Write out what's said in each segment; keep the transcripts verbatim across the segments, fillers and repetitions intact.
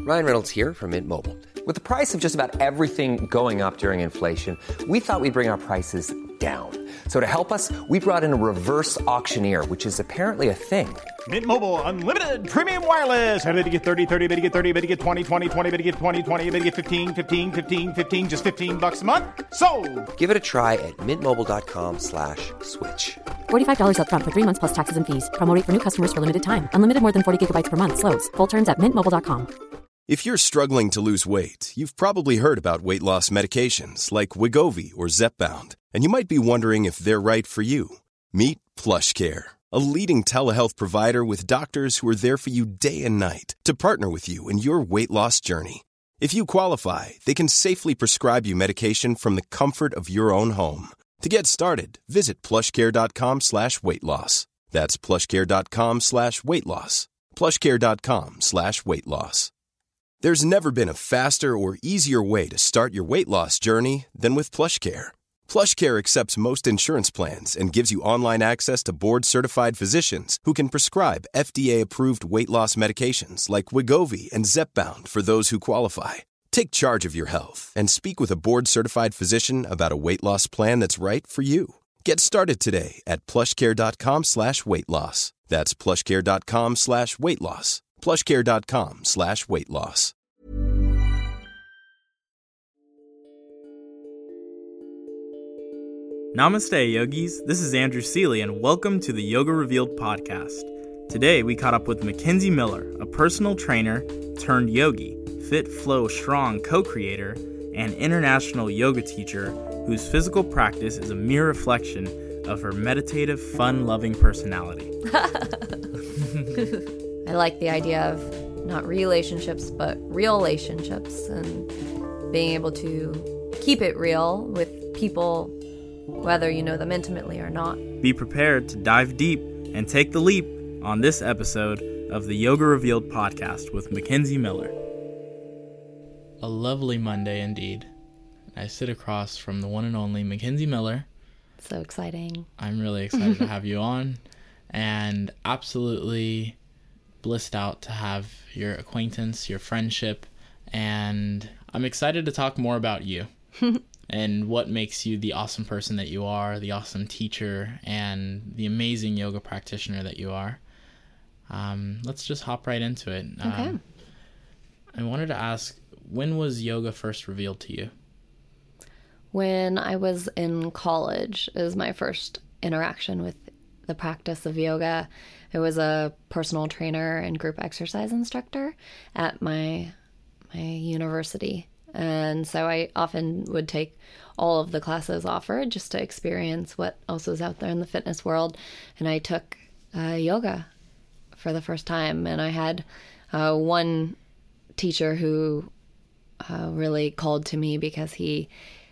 Ryan Reynolds here from Mint Mobile. With the price of just about everything going up during inflation, we thought we'd bring our prices down. So to help us, we brought in a reverse auctioneer, which is apparently a thing. Mint Mobile Unlimited Premium Wireless. How to get thirty, thirty, how to get thirty, how to get twenty, twenty, twenty, how to get twenty, twenty, how to get fifteen, fifteen, fifteen, fifteen, just fifteen bucks a month? Sold! Give it a try at mintmobile.com slash switch. forty-five dollars up front for three months plus taxes and fees. Promo rate for new customers for limited time. Unlimited more than forty gigabytes per month. Slows full terms at mint mobile dot com. If you're struggling to lose weight, you've probably heard about weight loss medications like Wegovy or Zepbound, and you might be wondering if they're right for you. Meet PlushCare, a leading telehealth provider with doctors who are there for you day and night to partner with you in your weight loss journey. If you qualify, they can safely prescribe you medication from the comfort of your own home. To get started, visit plushcare.com slash weight loss. That's plushcare.com slash weight loss. plushcare.com slash weight loss. There's never been a faster or easier way to start your weight loss journey than with PlushCare. PlushCare accepts most insurance plans and gives you online access to board-certified physicians who can prescribe F D A-approved weight loss medications like Wegovy and Zepbound for those who qualify. Take charge of your health and speak with a board-certified physician about a weight loss plan that's right for you. Get started today at plushcare.com slash weight loss. That's plushcare.com slash weight loss. plushcare.com slash weight loss. Namaste, yogis. This is Andrew Seeley, and welcome to the Yoga Revealed podcast. Today, we caught up with Mackenzie Miller, a personal trainer turned yogi, Fit Flow Strong co-creator, and international yoga teacher whose physical practice is a mere reflection of her meditative, fun-loving personality. I like the idea of not relationships, but real relationships, and being able to keep it real with people, whether you know them intimately or not. Be prepared to dive deep and take the leap on this episode of the Yoga Revealed podcast with Mackenzie Miller. A lovely Monday indeed. I sit across from the one and only Mackenzie Miller. So exciting. I'm really excited to have you on, and absolutely blissed out to have your acquaintance, your friendship, and I'm excited to talk more about you and what makes you the awesome person that you are, the awesome teacher, and the amazing yoga practitioner that you are. Um, let's just hop right into it. Okay. Um, I wanted to ask, when was yoga first revealed to you? When I was in college is my first interaction with the practice of yoga. I was a personal trainer and group exercise instructor at my my university. And so I often would take all of the classes offered just to experience what else was out there in the fitness world. And I took uh, yoga for the first time. And I had uh, one teacher who uh, really called to me because he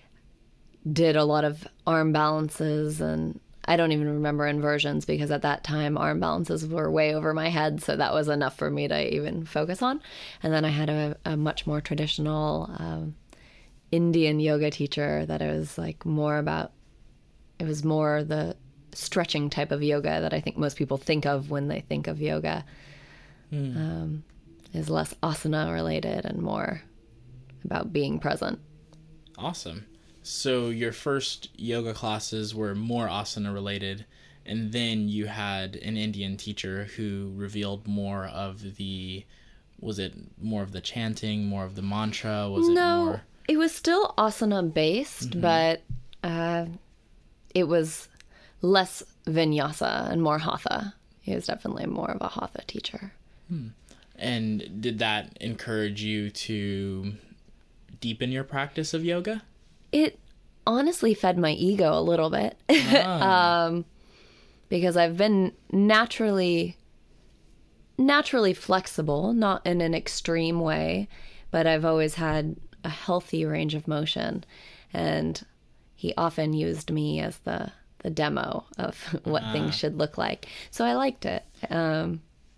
did a lot of arm balances, and I don't even remember inversions because at that time arm balances were way over my head, so that was enough for me to even focus on. And then I had a, a much more traditional um, Indian yoga teacher that it was like more about, it was more the stretching type of yoga that I think most people think of when they think of yoga. Mm. Um, is less asana related and more about being present. Awesome. So your first yoga classes were more asana related, and then you had an Indian teacher who revealed more of the, was it more of the chanting, more of the mantra? Was no, it more? It was still asana based, mm-hmm. but uh, it was less vinyasa and more hatha. He was definitely more of a hatha teacher. Hmm. And did that encourage you to deepen your practice of yoga? It honestly fed my ego a little bit. Ah. um, because I've been naturally naturally flexible, not in an extreme way, but I've always had a healthy range of motion. And he often used me as the, the demo of what ah. things should look like. So I liked it. Um,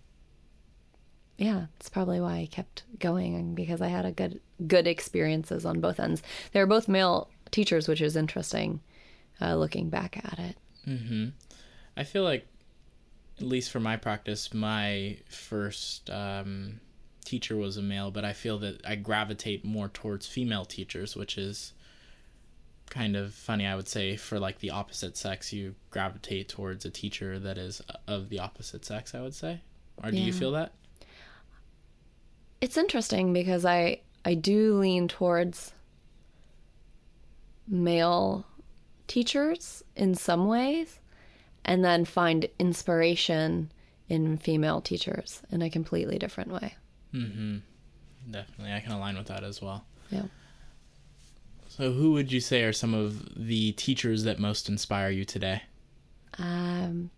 yeah, it's probably why I kept going, because I had a good good experiences on both ends. They were both male teachers, which is interesting, uh, looking back at it. Mm-hmm. I feel like, at least for my practice, my first um, teacher was a male, but I feel that I gravitate more towards female teachers, which is kind of funny. I would say for like the opposite sex, you gravitate towards a teacher that is of the opposite sex, I would say. Or do Yeah. you feel that? It's interesting because I I do lean towards male teachers in some ways, and then find inspiration in female teachers in a completely different way. Mm-hmm. Definitely. I can align with that as well. Yeah. So who would you say are some of the teachers that most inspire you today? Um,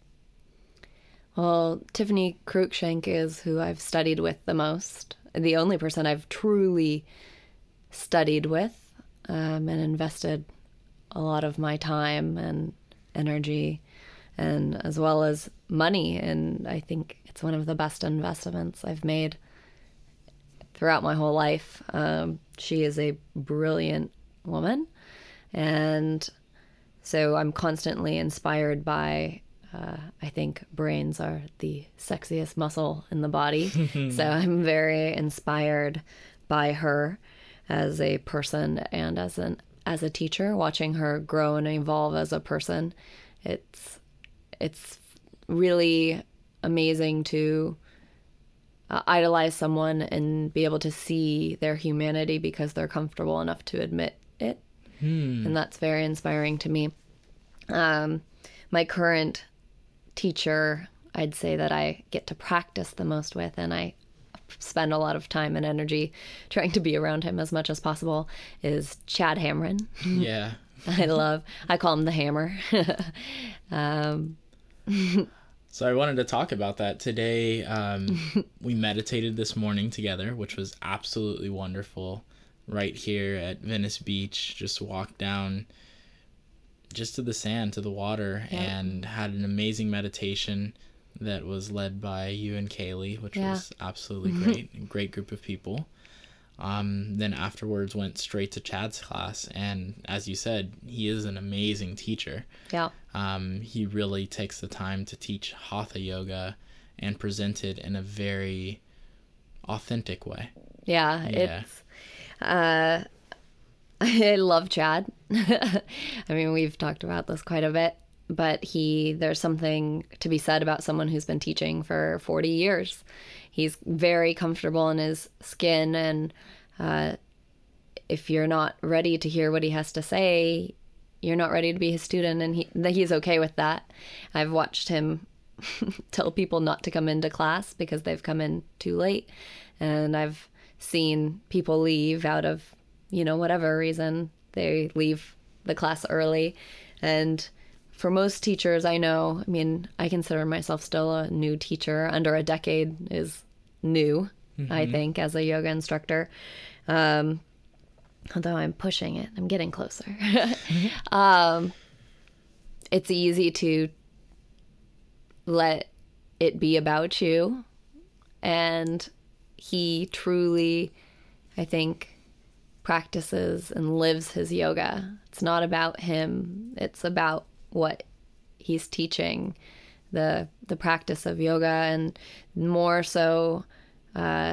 well, Tiffany Cruikshank is who I've studied with the most. The only person I've truly studied with um, and invested a lot of my time and energy and as well as money. And I think it's one of the best investments I've made throughout my whole life. Um, she is a brilliant woman. And so I'm constantly inspired by, uh, I think brains are the sexiest muscle in the body. So I'm very inspired by her as a person and as an as a teacher, watching her grow and evolve as a person. It's it's really amazing to uh, idolize someone and be able to see their humanity because they're comfortable enough to admit it. Hmm. And that's very inspiring to me. Um, my current teacher, I'd say that I get to practice the most with, and I spend a lot of time and energy trying to be around him as much as possible, is Chad Hamrin. Yeah. I love, I call him the Hammer. um, So I wanted to talk about that today. Um, we meditated this morning together, which was absolutely wonderful. Right here at Venice Beach, just walked down just to the sand, to the water, yep. and had an amazing meditation that was led by you and Kaylee, which yeah. was absolutely great. Great group of people. Um, then afterwards went straight to Chad's class, and as you said, he is an amazing teacher. Yeah. Um, he really takes the time to teach Hatha yoga and present it in a very authentic way. Yeah, yeah. it's uh I love Chad. I mean, we've talked about this quite a bit, but he there's something to be said about someone who's been teaching for forty years. He's very comfortable in his skin, and uh, if you're not ready to hear what he has to say, you're not ready to be his student, and he he's okay with that. I've watched him tell people not to come into class because they've come in too late, and I've seen people leave out of, you know, whatever reason. They leave the class early, and for most teachers I know, I mean, I consider myself still a new teacher. Under a decade is new, mm-hmm. I think, as a yoga instructor. Um, although I'm pushing it, I'm getting closer. mm-hmm. um, it's easy to let it be about you. And he truly, I think, practices and lives his yoga. It's not about him. It's about what he's teaching, the the practice of yoga, and more so uh,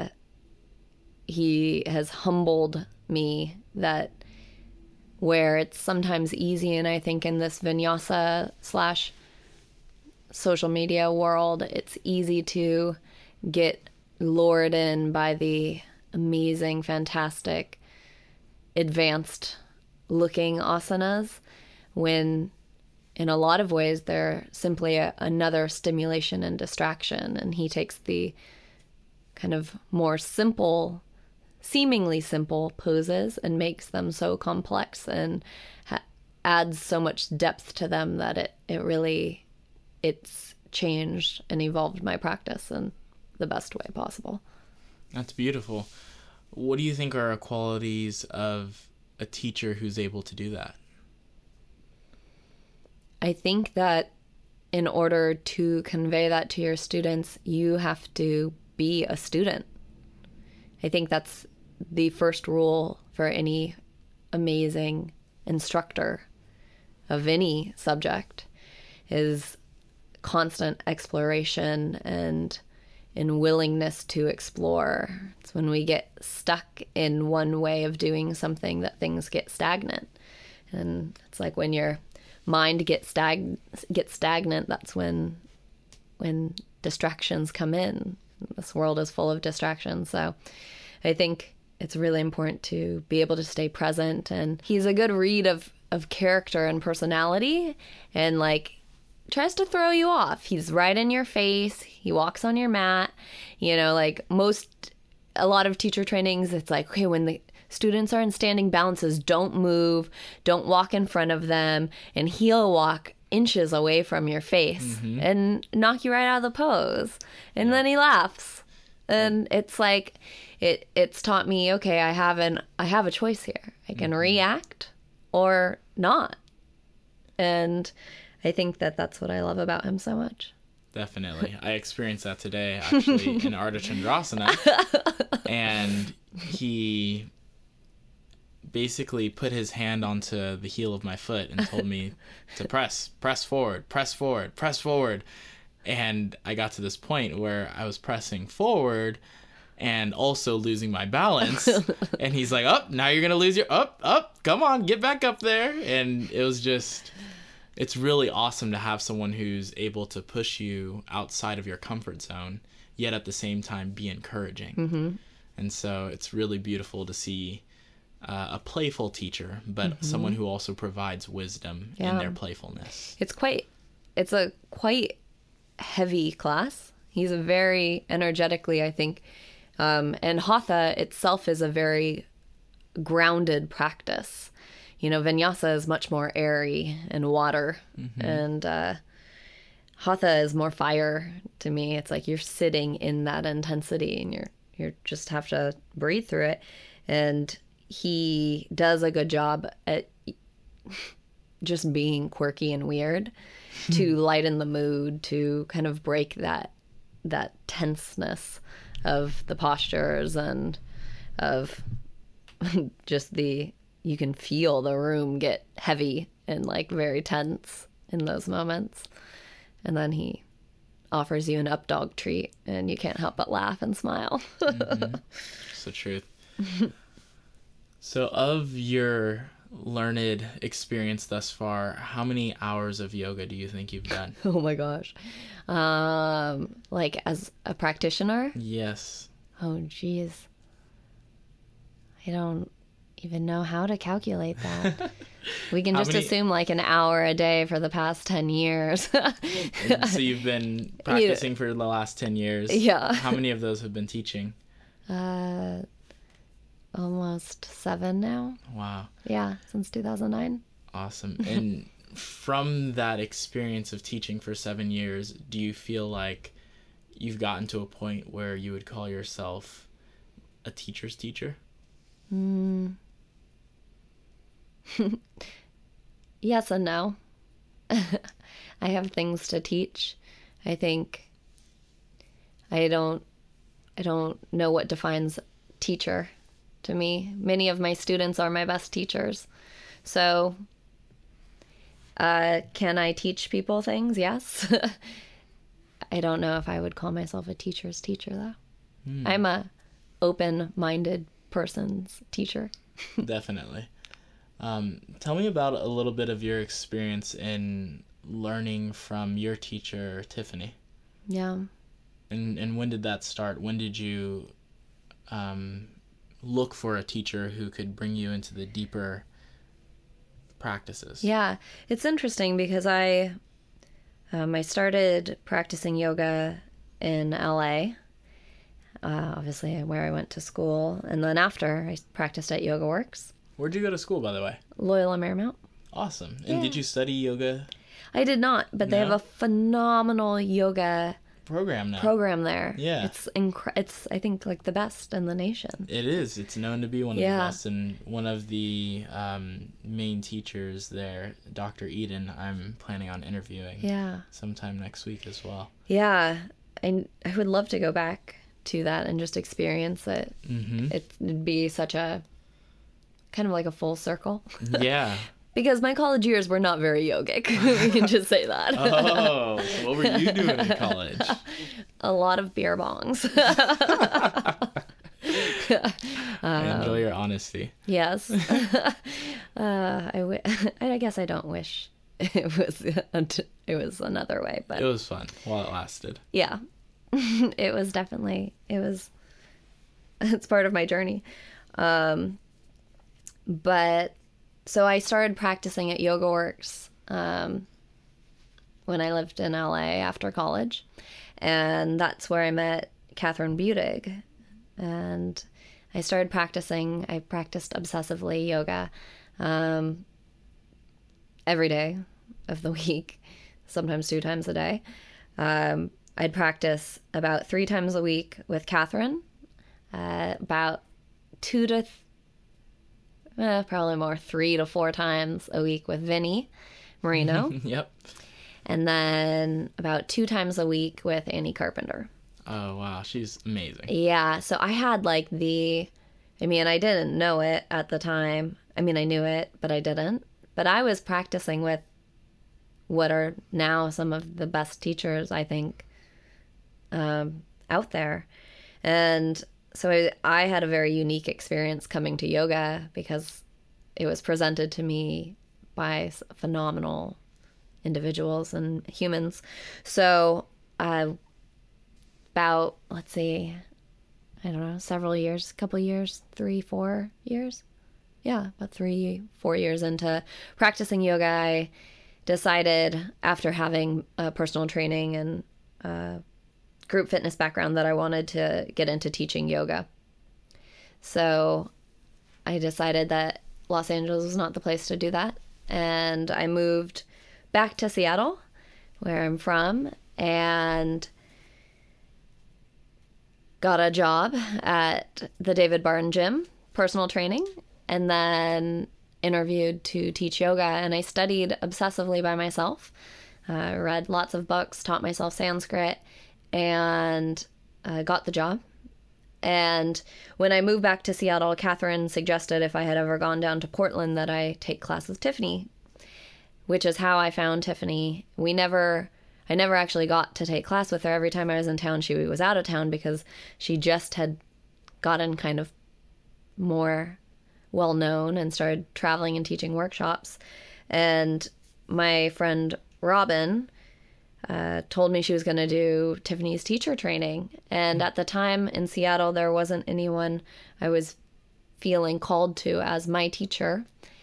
he has humbled me that where it's sometimes easy, and I think in this vinyasa slash social media world, it's easy to get lured in by the amazing, fantastic, advanced looking asanas, when in a lot of ways they're simply a, another stimulation and distraction. And he takes the kind of more simple, seemingly simple poses and makes them so complex and ha- adds so much depth to them that it, it really, it's changed and evolved my practice in the best way possible. That's beautiful. What do you think are qualities of a teacher who's able to do that? I think that in order to convey that to your students, you have to be a student. I think that's the first rule for any amazing instructor of any subject, is constant exploration and and willingness to explore. It's when we get stuck in one way of doing something that things get stagnant. And it's like when your mind gets stag gets stagnant, that's when when distractions come in. This world is full of distractions. So I think it's really important to be able to stay present. And he's a good read of, of character and personality, and like tries to throw you off. He's right in your face. He walks on your mat. You know, like most, a lot of teacher trainings, it's like, okay, when the students are in standing balances, don't move, don't walk in front of them, and he'll walk inches away from your face mm-hmm. and knock you right out of the pose. And yeah. then he laughs. And it's like, it it's taught me, okay, I have an I have a choice here. I can mm-hmm. react or not. And I think that that's what I love about him so much. Definitely. I experienced that today, actually, in Ardha Chandrasana. And he basically put his hand onto the heel of my foot and told me to press, press forward, press forward, press forward. And I got to this point where I was pressing forward and also losing my balance. And he's like, oh, now you're going to lose your, up, up, come on, get back up there. And it was just, it's really awesome to have someone who's able to push you outside of your comfort zone, yet at the same time be encouraging. Mm-hmm. And so it's really beautiful to see uh, a playful teacher, but mm-hmm. someone who also provides wisdom yeah. in their playfulness. It's quite, it's a quite heavy class. He's a very energetically, I think, um, and Hatha itself is a very grounded practice. You know, Vinyasa is much more airy and water, mm-hmm. and uh, Hatha is more fire to me. It's like you're sitting in that intensity, and you're you just have to breathe through it. And he does a good job at just being quirky and weird to lighten the mood, to kind of break that that tenseness of the postures and of just the, you can feel the room get heavy and like very tense in those moments. And then he offers you an up dog treat and you can't help but laugh and smile. Mm-hmm. It's the truth. So of your learned experience thus far, how many hours of yoga do you think you've done? Oh my gosh. Um, like as a practitioner? Yes. Oh geez. I don't even know how to calculate that. We can just many... assume like an hour a day for the past ten years. So you've been practicing for the last ten years. Yeah. How many of those have been teaching? Uh, almost seven now. Wow. Yeah, since two thousand nine. Awesome. And from that experience of teaching for seven years, do you feel like you've gotten to a point where you would call yourself a teacher's teacher? Mm. Yes and no. I have things to teach. I think I don't I don't know what defines teacher to me. Many of my students are my best teachers. So uh, can I teach people things? Yes. I don't know if I would call myself a teacher's teacher though. Hmm. I'm a open-minded person's teacher. Definitely. Um, tell me about a little bit of your experience in learning from your teacher, Tiffany. Yeah. And and when did that start? When did you um, look for a teacher who could bring you into the deeper practices? Yeah, it's interesting because I um, I started practicing yoga in L A, uh, obviously where I went to school, and then after I practiced at Yoga Works. Where'd you go to school, by the way? Loyola Marymount. Awesome. And yeah. Did you study yoga? I did not, but no? They have a phenomenal yoga program now. Program there. Yeah. It's incre- It's I think like the best in the nation. It is. It's known to be one of yeah. the best, and one of the um, main teachers there, Doctor Eden, I'm planning on interviewing. Yeah. Sometime next week as well. Yeah, I I would love to go back to that and just experience it. Mm-hmm. It'd be such a kind of like a full circle. Yeah. Because my college years were not very yogic. We can just say that. Oh, so what were you doing in college? A lot of beer bongs. I enjoy your honesty. Yes. uh, I, w- I guess I don't wish it was it was another way, but It was fun while it lasted. yeah, it was definitely, it was, it's part of my journey. Um, but so I started practicing at Yoga Works um, when I lived in L A after college. And that's where I met Catherine Budig. And I started practicing. I practiced obsessively yoga um, every day of the week, sometimes two times a day. Um, I'd practice about three times a week with Catherine, uh, about two to, th- eh, probably more, three to four times a week with Vinny Marino. Yep. And then about two times a week with Annie Carpenter. Oh, wow. She's amazing. Yeah, so I had like the, I mean, I didn't know it at the time. I mean, I knew it, but I didn't. But I was practicing with what are now some of the best teachers, I think, um, out there. And so I, I had a very unique experience coming to yoga because it was presented to me by phenomenal individuals and humans. So uh, about, let's see, I don't know, several years, a couple years, three, four years. Yeah, about three, four years into practicing yoga, I decided after having a personal training and uh, group fitness background that I wanted to get into teaching yoga. So I decided that Los Angeles was not the place to do that. And I moved back to Seattle, where I'm from, and got a job at the David Barton Gym, personal training, and then interviewed to teach yoga. And I studied obsessively by myself. I uh, read lots of books, taught myself Sanskrit, and uh, got the job. And when I moved back to Seattle, Catherine suggested if I had ever gone down to Portland that I take class with Tiffany, which is how I found Tiffany. We never, I never actually got to take class with her. Every time I was in town, she was out of town because she just had gotten kind of more well-known and started traveling and teaching workshops. And my friend Robin uh, told me she was going to do Tiffany's teacher training. And at the time in Seattle, there wasn't anyone I was feeling called to as my teacher.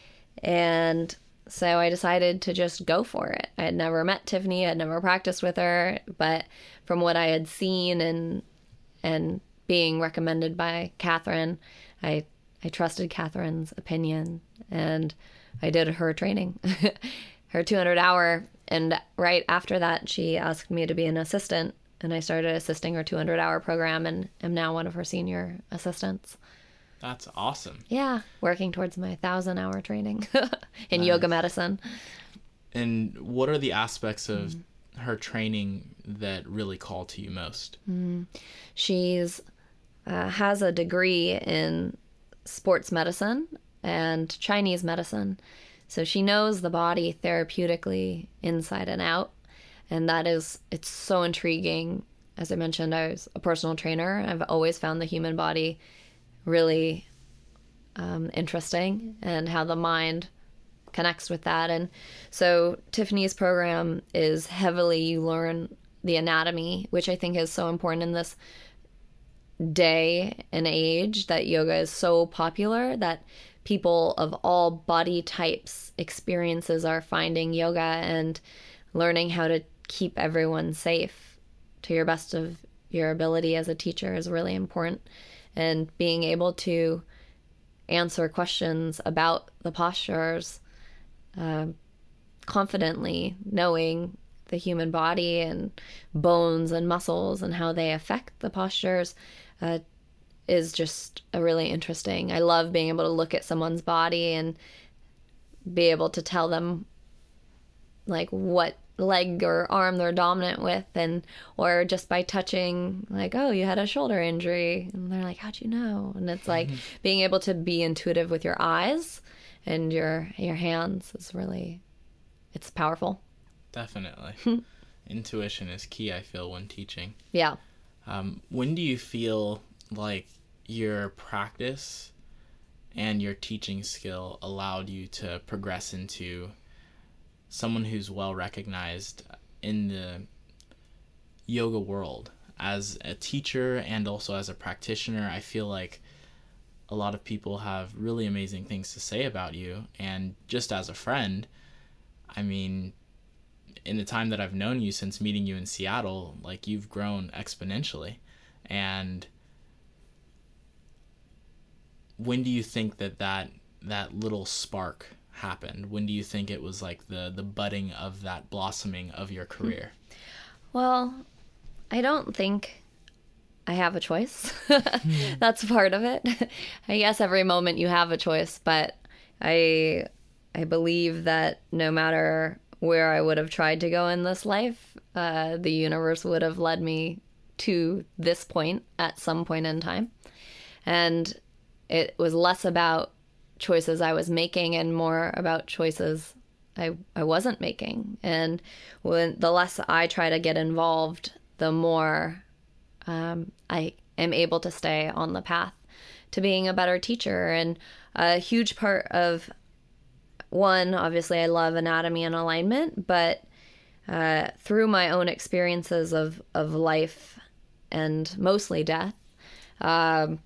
And so I decided to just go for it. I had never met Tiffany, I had never practiced with her, but from what I had seen and and being recommended by Catherine, I I trusted Catherine's opinion, and I did her training, her two hundred hour. And right after that, she asked me to be an assistant, and I started assisting her two hundred hour program and am now one of her senior assistants. That's awesome. Yeah, working towards my thousand hour training in Nice. yoga medicine. And what are the aspects of mm-hmm. her training that really call to you most? Mm-hmm. She's uh, has a degree in sports medicine and Chinese medicine. So she knows the body therapeutically inside and out. And that is, it's so intriguing. As I mentioned, I was a personal trainer. I've always found the human body really um, interesting and how the mind connects with that. And so Tiffany's program is heavily, you learn the anatomy, which I think is so important in this day and age that yoga is so popular that people of all body types, experiences are finding yoga and learning how to keep everyone safe to your best of your ability as a teacher is really important. And being able to answer questions about the postures uh, confidently, knowing the human body and bones and muscles and how they affect the postures uh, is just a really interesting. I love being able to look at someone's body and be able to tell them like what leg or arm they're dominant with, and or just by touching, like, oh, you had a shoulder injury, and they're like, how'd you know? And it's like mm-hmm. being able to be intuitive with your eyes and your your hands is really, it's powerful. Definitely. Intuition is key, I feel, when teaching. Yeah. Um, when do you feel like your practice and your teaching skill allowed you to progress into someone who's well recognized in the yoga world? As a teacher and also as a practitioner, I feel like a lot of people have really amazing things to say about you. And just as a friend, I mean, in the time that I've known you since meeting you in Seattle, like, you've grown exponentially. And when do you think that that, that little spark happened? When do you think it was like the, the budding of that blossoming of your career? Well, I don't think I have a choice. That's part of it. I guess every moment you have a choice, but I I believe that no matter where I would have tried to go in this life, uh, the universe would have led me to this point at some point in time. And it was less about choices I was making and more about choices I, I wasn't making. And when the less I try to get involved, the more um, I am able to stay on the path to being a better teacher. And a huge part of, one, obviously I love anatomy and alignment, but uh, through my own experiences of, of life and mostly death, um,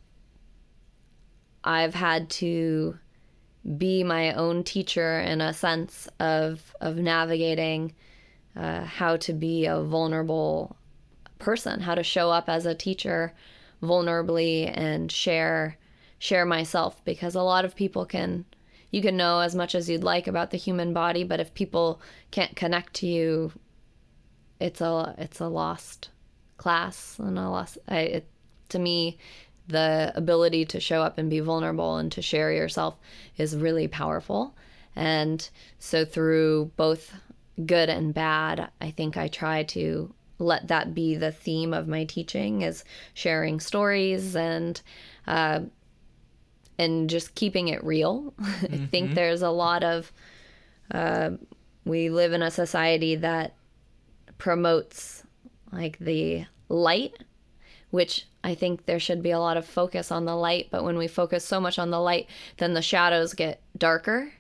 I've had to be my own teacher in a sense of of navigating uh, how to be a vulnerable person, how to show up as a teacher vulnerably and share share myself, because a lot of people can, you can know as much as you'd like about the human body, but if people can't connect to you, it's a it's a lost class and a lost. I, it, to me, the ability to show up and be vulnerable and to share yourself is really powerful. And so through both good and bad, I think I try to let that be the theme of my teaching, is sharing stories and uh, and just keeping it real. Mm-hmm. I think there's a lot of, uh, we live in a society that promotes like the light, which I think there should be a lot of focus on the light. But when we focus so much on the light, then the shadows get darker.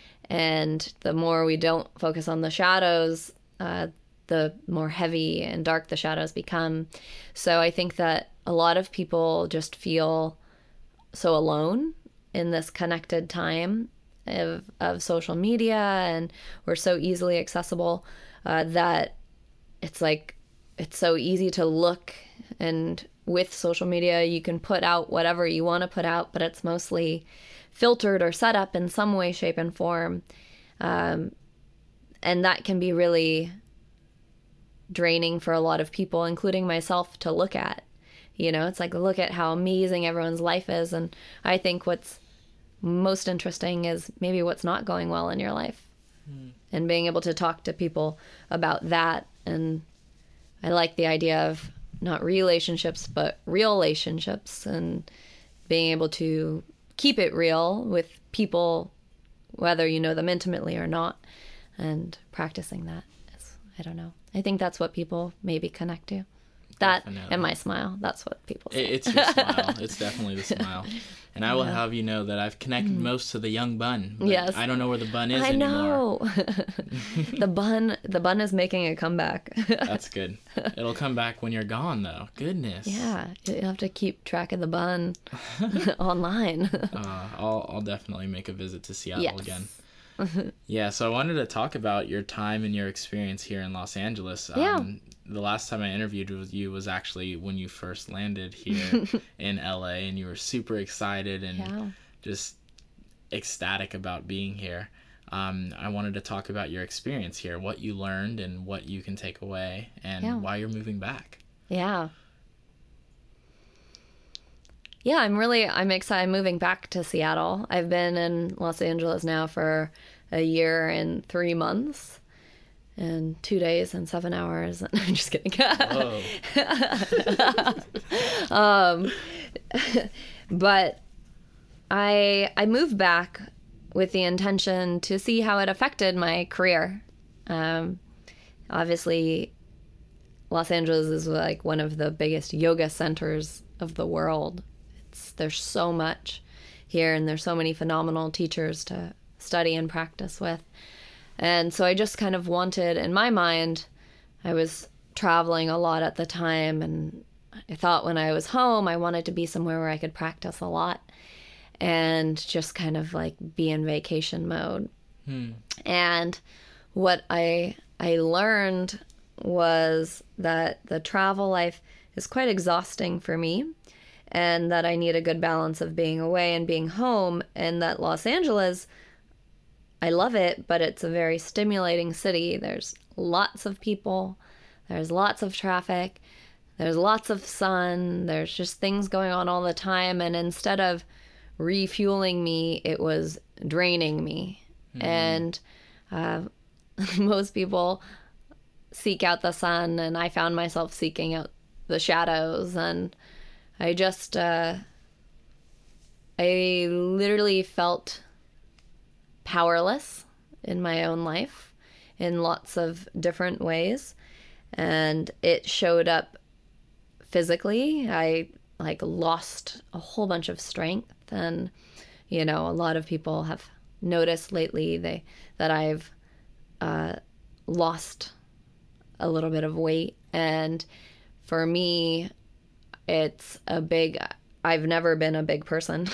And the more we don't focus on the shadows, uh, the more heavy and dark the shadows become. So I think that a lot of people just feel so alone in this connected time of, of social media, and we're so easily accessible uh, that it's like, it's so easy to look, and with social media you can put out whatever you want to put out, but it's mostly filtered or set up in some way, shape, and form. Um, and that can be really draining for a lot of people, including myself, to look at. You know, it's like, look at how amazing everyone's life is. And I think what's most interesting is maybe what's not going well in your life. Mm. And being able to talk to people about that. And I like the idea of not relationships, but real relationships, and being able to keep it real with people, whether you know them intimately or not, and practicing that is, I don't know. I think that's what people maybe connect to. That definitely. And my smile. That's what people say. It's your smile. It's definitely the smile. And I will yeah. have you know that I've connected mm. most to the young bun. Yes. I don't know where the bun is I anymore. I know. the bun the bun is making a comeback. That's good. It'll come back when you're gone, though. Goodness. Yeah. You have to keep track of the bun online. uh, I'll, I'll definitely make a visit to Seattle yes. again. Yeah, so I wanted to talk about your time and your experience here in Los Angeles. Yeah. Um, the last time I interviewed with you was actually when you first landed here in L A, and you were super excited and yeah. just ecstatic about being here. Um, I wanted to talk about your experience here, what you learned and what you can take away, and yeah. why you're moving back. Yeah. Yeah, I'm really, I'm excited. I'm moving back to Seattle. I've been in Los Angeles now for a year and three months and two days and seven hours. I'm just kidding. Whoa. um, but I, I moved back with the intention to see how it affected my career. Um, obviously, Los Angeles is like one of the biggest yoga centers of the world. It's, there's so much here, and there's so many phenomenal teachers to study and practice with. And so I just kind of wanted, in my mind, I was traveling a lot at the time, and I thought when I was home, I wanted to be somewhere where I could practice a lot and just kind of like be in vacation mode. Hmm. And what I I learned was that the travel life is quite exhausting for me, and that I need a good balance of being away and being home, and that Los Angeles, I love it, but it's a very stimulating city. There's lots of people, there's lots of traffic, there's lots of sun, there's just things going on all the time, and instead of refueling me, it was draining me. Mm. And uh, most people seek out the sun, and I found myself seeking out the shadows, and I just, uh, I literally felt powerless in my own life in lots of different ways, and it showed up physically. I like lost a whole bunch of strength, and you know, a lot of people have noticed lately they that I've uh, lost a little bit of weight, and for me, it's a big. I've never been a big person,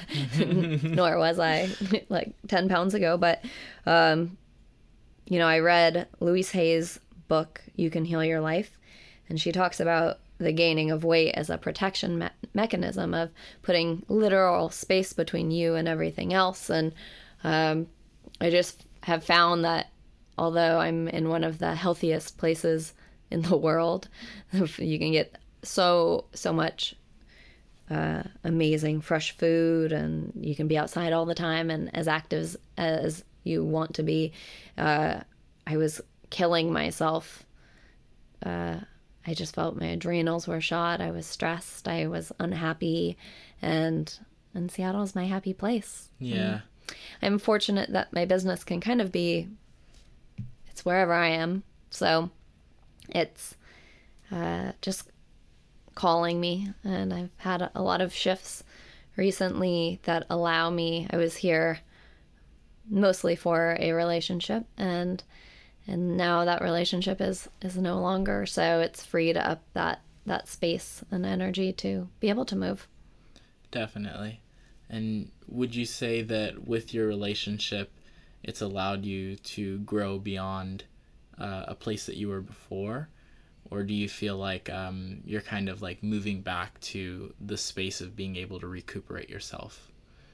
nor was I like ten pounds ago. But, um, you know, I read Louise Hay's book, You Can Heal Your Life, and she talks about the gaining of weight as a protection me- mechanism of putting literal space between you and everything else. And um, I just have found that although I'm in one of the healthiest places in the world, you can get so, so much Uh, amazing fresh food, and you can be outside all the time and as active as, as you want to be. Uh, I was killing myself. Uh, I just felt my adrenals were shot. I was stressed. I was unhappy, and and Seattle is my happy place. Yeah. And I'm fortunate that my business can kind of be, it's wherever I am. So it's uh, just calling me, and I've had a lot of shifts recently that allow me. I was here mostly for a relationship, and and now that relationship is is no longer, so it's freed up that that space and energy to be able to move. Definitely. And would you say that with your relationship, it's allowed you to grow beyond uh, a place that you were before? Or do you feel like um, you're kind of like moving back to the space of being able to recuperate yourself?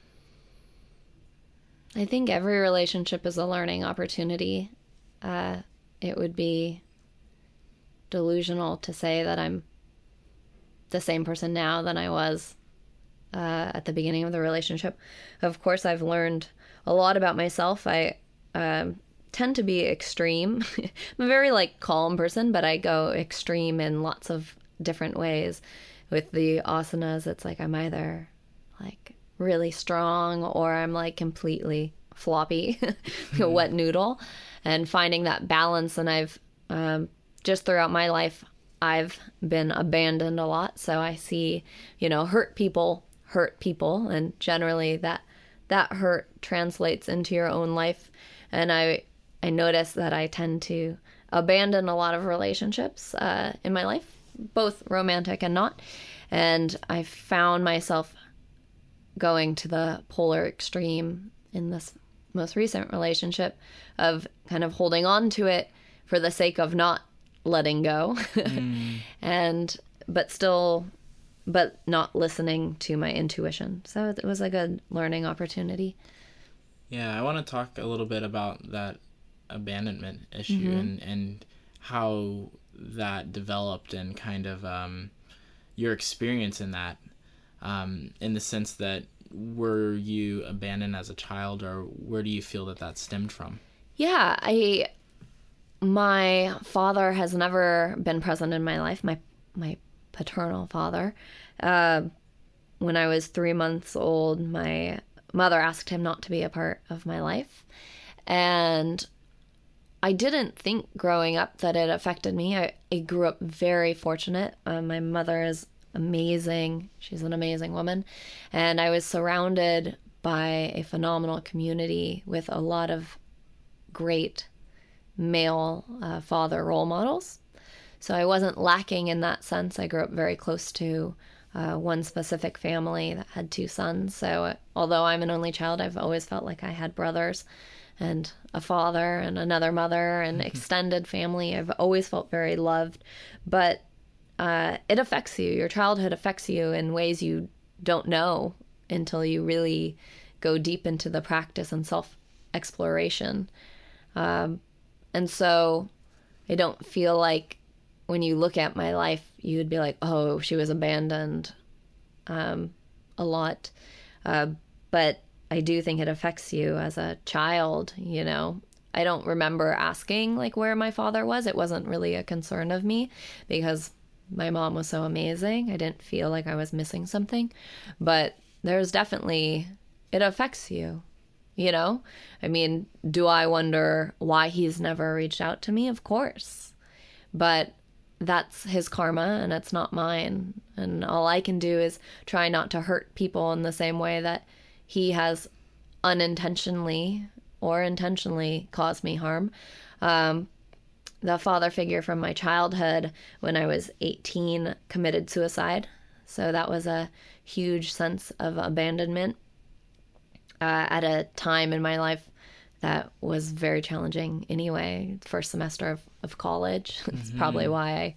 I think every relationship is a learning opportunity. Uh, it would be delusional to say that I'm the same person now than I was uh, at the beginning of the relationship. Of course, I've learned a lot about myself. I um, tend to be extreme. I'm a very like calm person, but I go extreme in lots of different ways. With the asanas, it's like I'm either like really strong or I'm like completely floppy, a wet noodle, and finding that balance. And I've um, just throughout my life, I've been abandoned a lot. So I see, you know, hurt people hurt people, and generally that that hurt translates into your own life. And I I notice that I tend to abandon a lot of relationships uh, in my life, both romantic and not. And I found myself going to the polar extreme in this most recent relationship of kind of holding on to it for the sake of not letting go. mm. and but still but not listening to my intuition. So it was a good learning opportunity. Yeah, I want to talk a little bit about that abandonment issue mm-hmm. and and how that developed, and kind of um your experience in that, um in the sense that, were you abandoned as a child, or where do you feel that that stemmed from? Yeah, I my father has never been present in my life. My my paternal father. Uh, when I was three months old, my mother asked him not to be a part of my life. And I didn't think growing up that it affected me. I, I grew up very fortunate. Uh, my mother is amazing. She's an amazing woman. And I was surrounded by a phenomenal community with a lot of great male uh, father role models. So I wasn't lacking in that sense. I grew up very close to uh, one specific family that had two sons. So uh, although I'm an only child, I've always felt like I had brothers and a father and another mother and extended family. I've always felt very loved. But uh, it affects you. Your childhood affects you in ways you don't know until you really go deep into the practice and self-exploration. Um, and so I don't feel like when you look at my life, you'd be like, oh, she was abandoned um, a lot. Uh, but I do think it affects you as a child, you know. I don't remember asking, like, where my father was. It wasn't really a concern of me because my mom was so amazing. I didn't feel like I was missing something. But there's definitely, it affects you, you know. I mean, do I wonder why he's never reached out to me? Of course. But that's his karma and it's not mine. And all I can do is try not to hurt people in the same way that he has unintentionally or intentionally caused me harm. Um, the father figure from my childhood when I was eighteen committed suicide. So that was a huge sense of abandonment uh, at a time in my life that was very challenging anyway. First semester of, of college. It's mm-hmm. probably why I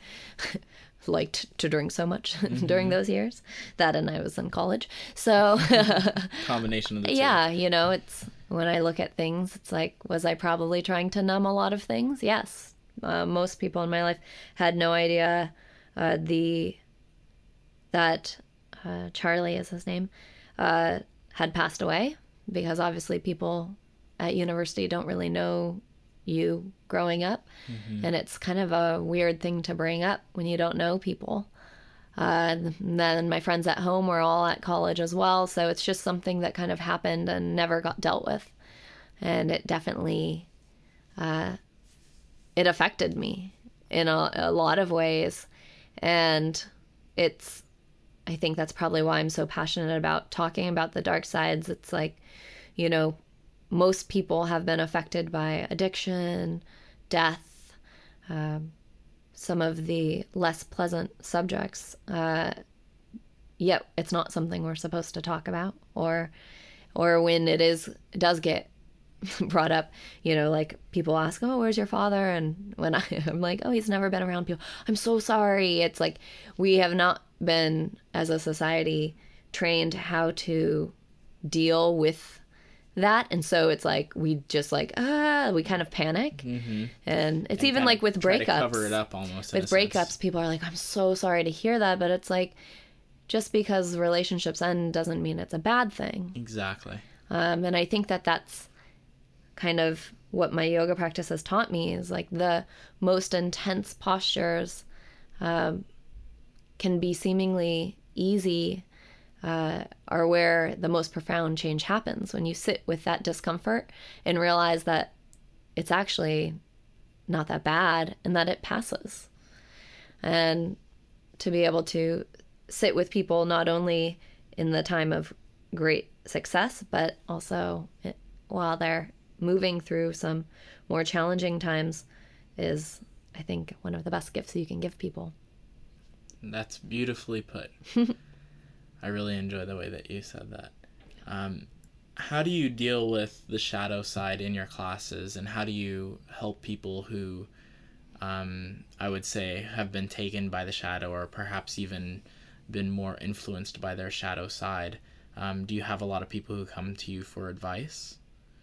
liked to drink so much mm-hmm. during those years. That and I was in college. So combination of the two. Yeah, you know, it's when I look at things, it's like, was I probably trying to numb a lot of things? Yes. Uh, most people in my life had no idea uh, the that uh, Charlie is his name, uh, had passed away, because obviously people at university don't really know you growing up. Mm-hmm. And it's kind of a weird thing to bring up when you don't know people. Uh, and then my friends at home were all at college as well. So it's just something that kind of happened and never got dealt with. And it definitely, uh, it affected me in a, a lot of ways. And it's, I think that's probably why I'm so passionate about talking about the dark sides. It's like, you know, most people have been affected by addiction, death, um, some of the less pleasant subjects. Uh, yet it's not something we're supposed to talk about, or, or when it is, it does get brought up, you know, like people ask, oh, where's your father? And when I, I'm like, oh, he's never been around people. I'm so sorry. It's like, we have not been, as a society, trained how to deal with that. And so it's like, we just like, ah, we kind of panic. Mm-hmm. And it's and even like with breakups. Cover it up almost. With breakups, sense. People are like, I'm so sorry to hear that. But it's like, just because relationships end doesn't mean it's a bad thing. Exactly. Um, and I think that that's kind of what my yoga practice has taught me, is like the most intense postures um, can be seemingly easy, uh, are where the most profound change happens, when you sit with that discomfort and realize that it's actually not that bad and that it passes. And to be able to sit with people not only in the time of great success, but also it, while they're moving through some more challenging times, is, I think, one of the best gifts you can give people. That's beautifully put. I really enjoy the way that you said that. Um, how do you deal with the shadow side in your classes, and how do you help people who, um, I would say, have been taken by the shadow, or perhaps even been more influenced by their shadow side? Um, do you have a lot of people who come to you for advice?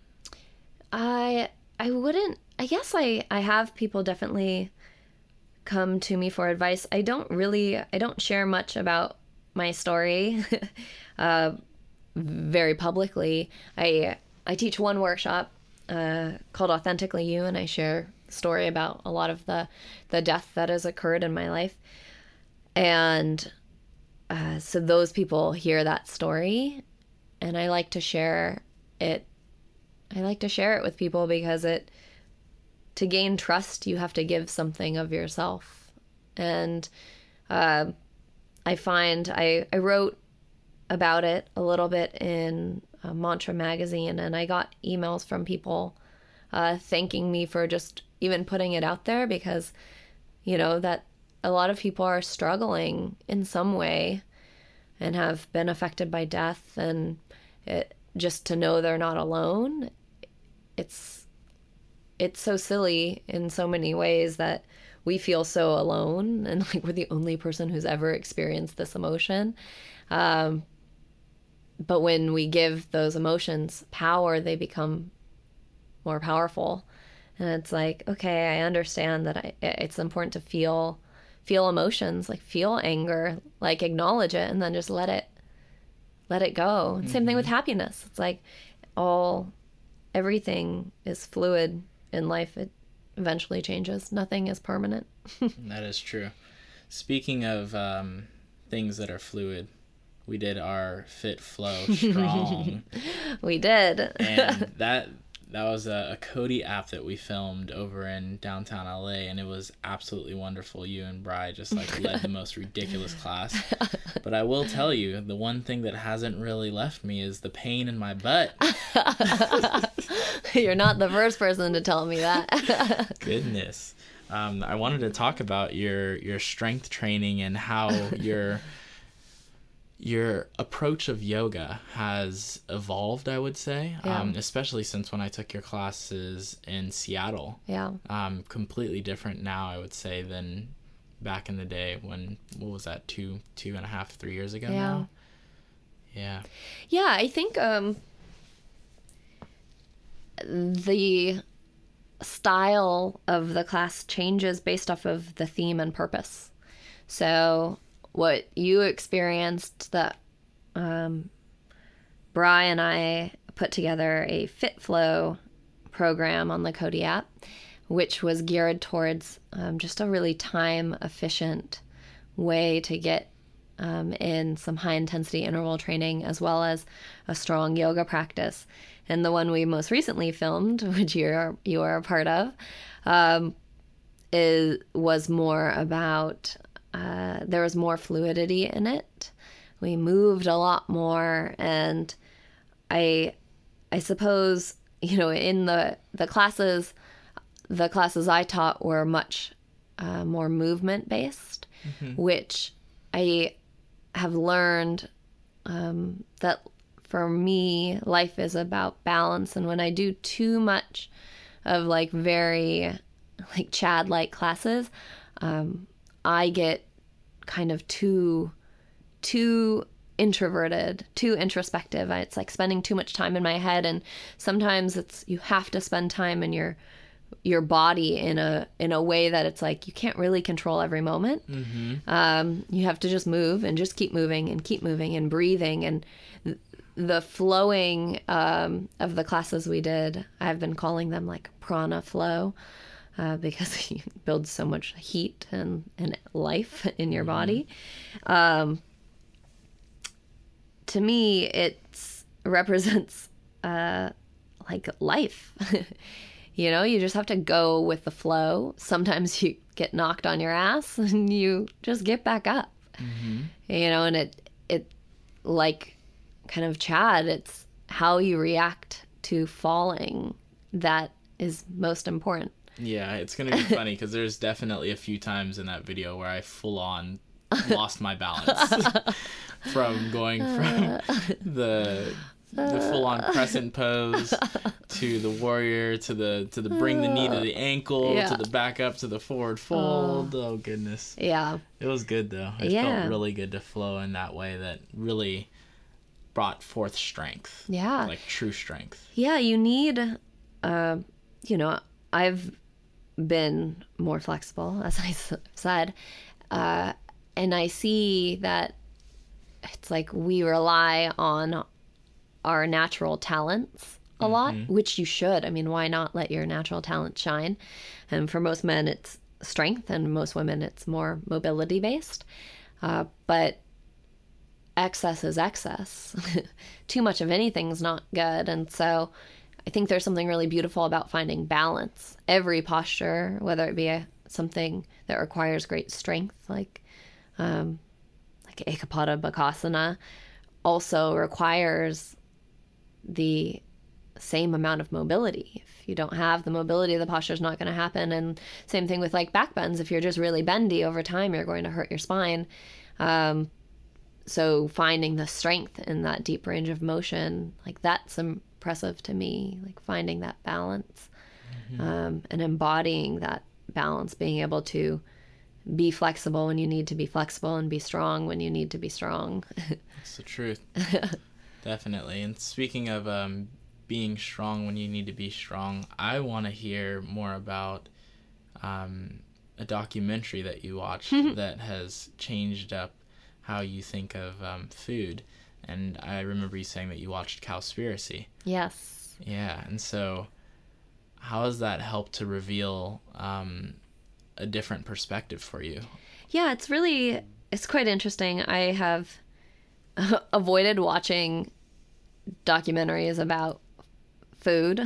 I I wouldn't, I guess I, I have people definitely come to me for advice. I don't really, I don't share much about my story uh, very publicly. I I teach one workshop uh, called Authentically You, and I share a story about a lot of the, the death that has occurred in my life. And uh, so those people hear that story, and I like to share it. I like to share it with people because it, to gain trust, you have to give something of yourself. And uh, I find I, I wrote about it a little bit in uh, Mantra magazine, and I got emails from people uh, thanking me for just even putting it out there, because, you know, that a lot of people are struggling in some way and have been affected by death, and it, just to know they're not alone, it's it's so silly in so many ways that we feel so alone, and like we're the only person who's ever experienced this emotion. Um, but when we give those emotions power, they become more powerful. And it's like, okay, I understand that I, it's important to feel feel emotions, like feel anger, like acknowledge it, and then just let it let it go. Mm-hmm. Same thing with happiness. It's like all everything is fluid in life. It eventually changes. Nothing is permanent. That is true. Speaking of um, things that are fluid, we did our Fit Flow Strong. We did. And that that was a, a Cody app that we filmed over in downtown L A, and it was absolutely wonderful. You and Bri just like led the most ridiculous class. But I will tell you, the one thing that hasn't really left me is the pain in my butt. You're not the first person to tell me that. Goodness. Um, I wanted to talk about your your strength training and how your your approach of yoga has evolved, I would say, Yeah. um, especially since when I took your classes in Seattle. Yeah. Um, completely different now, I would say, than back in the day when, what was that, two, two and a half, three years ago Yeah. now? Yeah. Yeah, I think um, the style of the class changes based off of the theme and purpose. So what you experienced, that um, Bri and I put together a Fit Flow program on the Cody app, which was geared towards um, just a really time-efficient way to get um, in some high-intensity interval training as well as a strong yoga practice. And the one we most recently filmed, which you're you are a part of, um, is was more about uh, there was more fluidity in it. We moved a lot more, and I I suppose, you know, in the the classes the classes I taught were much uh, more movement based, mm-hmm. which I have learned um, that for me, life is about balance. And when I do too much of like very like Chad-like classes, um, I get kind of too, too introverted, too introspective. It's like spending too much time in my head. And sometimes it's, you have to spend time in your, your body in a, in a way that it's like, you can't really control every moment. Mm-hmm. Um, you have to just move and just keep moving and keep moving and breathing. And th- the flowing um, of the classes we did, I've been calling them like prana flow, uh, because you build so much heat and, and life in your body. Um, to me, it represents uh, like life. You know, you just have to go with the flow. Sometimes you get knocked on your ass and you just get back up. Mm-hmm. You know, and it it like kind of Chad, it's how you react to falling that is most important. Yeah, it's going to be funny because there's definitely a few times in that video where I full on lost my balance from going from the the full on crescent pose to the warrior to the to the bring the knee to the ankle yeah. to the back up to the forward fold. Oh, oh goodness. Yeah. It was good though. It yeah. felt really good to flow in that way that really brought forth strength. Yeah. Like true strength. Yeah, you need uh you know, I've been more flexible, as I said, uh, and I see that it's like we rely on our natural talents a mm-hmm. lot, which you should. I mean, why not let your natural talent shine? And for most men, it's strength, and most women, it's more mobility based. Uh, but excess is excess. Too much of anything's not good. And so I think there's something really beautiful about finding balance. Every posture, whether it be a, something that requires great strength, like um, like Ekapada Bakasana, also requires the same amount of mobility. If you don't have the mobility, the posture is not going to happen. And same thing with like back bends. If you're just really bendy over time, you're going to hurt your spine. Um, so finding the strength in that deep range of motion, like that's impressive to me, like finding that balance, mm-hmm. um, and embodying that balance, being able to be flexible when you need to be flexible and be strong when you need to be strong. That's the truth. Definitely. And speaking of um, being strong when you need to be strong, I want to hear more about um, a documentary that you watched that has changed up how you think of um, food. And I remember you saying that you watched Cowspiracy. Yes. Yeah. And so how has that helped to reveal um, a different perspective for you? Yeah, it's really, it's quite interesting. I have avoided watching documentaries about food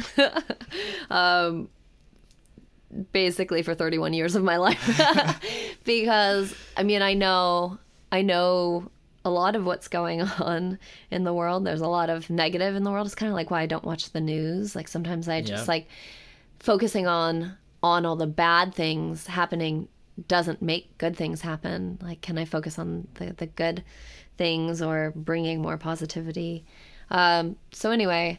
um, basically for thirty-one years of my life because, I mean, I know, I know a lot of what's going on in the world. There's a lot of negative in the world. It's kind of like why I don't watch the news. Like sometimes I just Yep. like focusing on on all the bad things happening doesn't make good things happen. Like, can I focus on the, the good things or bringing more positivity? Um, so anyway,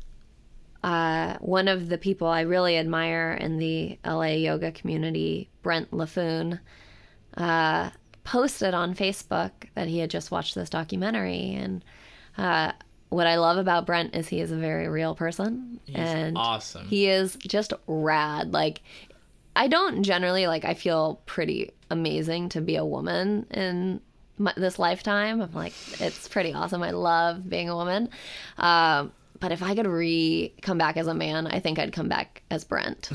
uh, one of the people I really admire in the L A yoga community, Brent LaFoon, uh, posted on Facebook that he had just watched this documentary. And uh, what I love about Brent is he is a very real person. He's and awesome. He is just rad. Like, I don't generally, like, I feel pretty amazing to be a woman in my, this lifetime. I'm like, it's pretty awesome. I love being a woman. Um, but if I could re come back as a man, I think I'd come back as Brent.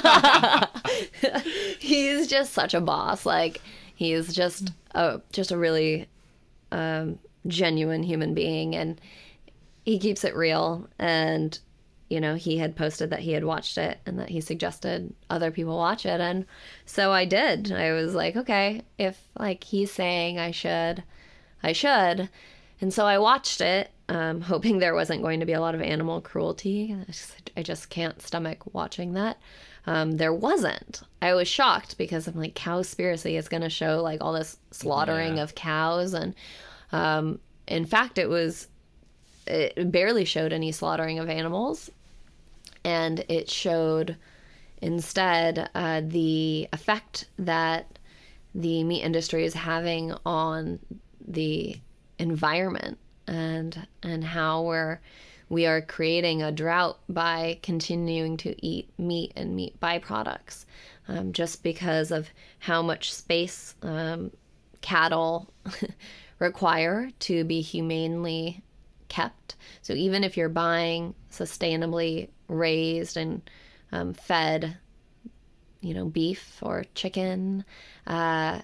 He's just such a boss. Like, he's just a, just a really um, genuine human being. And he keeps it real. And you know, he had posted that he had watched it and that he suggested other people watch it. And so I did. I was like, okay, if like he's saying I should, I should. And so I watched it, um, hoping there wasn't going to be a lot of animal cruelty. I just, I just can't stomach watching that. Um, there wasn't. I was shocked because I'm like, Cowspiracy is going to show like all this slaughtering Yeah. of cows. And um, in fact, it was, it barely showed any slaughtering of animals. And it showed instead uh, the effect that the meat industry is having on the environment and and how we're we are creating a drought by continuing to eat meat and meat byproducts, um, just because of how much space um, cattle require to be humanely kept. So even if you're buying sustainably raised and um, fed, you know, beef or chicken, uh,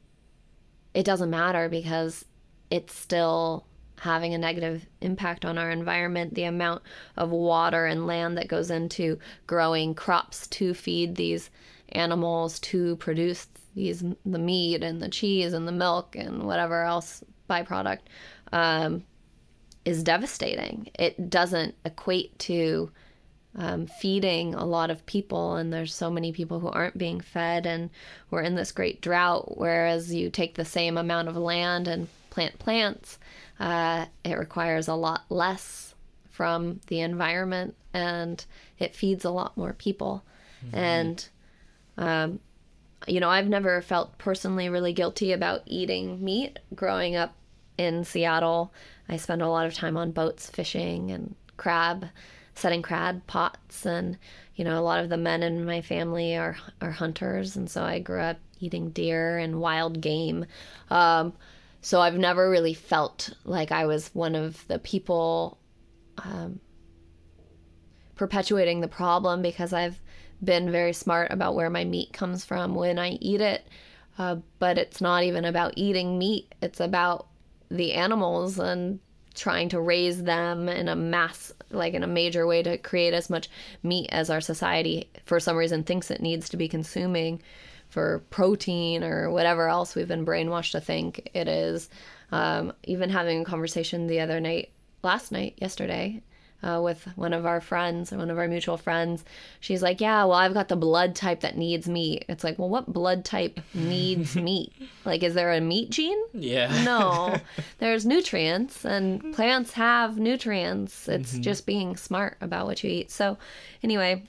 it doesn't matter because it's still having a negative impact on our environment. The amount of water and land that goes into growing crops to feed these animals, to produce these the meat and the cheese and the milk and whatever else byproduct, um, is devastating. It doesn't equate to um, feeding a lot of people, and there's so many people who aren't being fed, and we're in this great drought, whereas you take the same amount of land and plant plants, uh, it requires a lot less from the environment, and it feeds a lot more people. Mm-hmm. And um, you know, I've never felt personally really guilty about eating meat. Growing up in Seattle, I spent a lot of time on boats fishing and crab, setting crab pots. And, you know, a lot of the men in my family are, are hunters. And so I grew up eating deer and wild game. Um, so I've never really felt like I was one of the people um, perpetuating the problem, because I've been very smart about where my meat comes from when I eat it. Uh, but it's not even about eating meat. It's about the animals and trying to raise them in a mass, like in a major way to create as much meat as our society for some reason thinks it needs to be consuming for protein or whatever else we've been brainwashed to think it is. Um, even having a conversation the other night, last night, yesterday, Uh, with one of our friends, one of our mutual friends. She's like, yeah, well, I've got the blood type that needs meat. It's like, well, what blood type needs meat? Like, is there a meat gene? Yeah. No. There's nutrients, and plants have nutrients. It's mm-hmm. just being smart about what you eat. So anyway,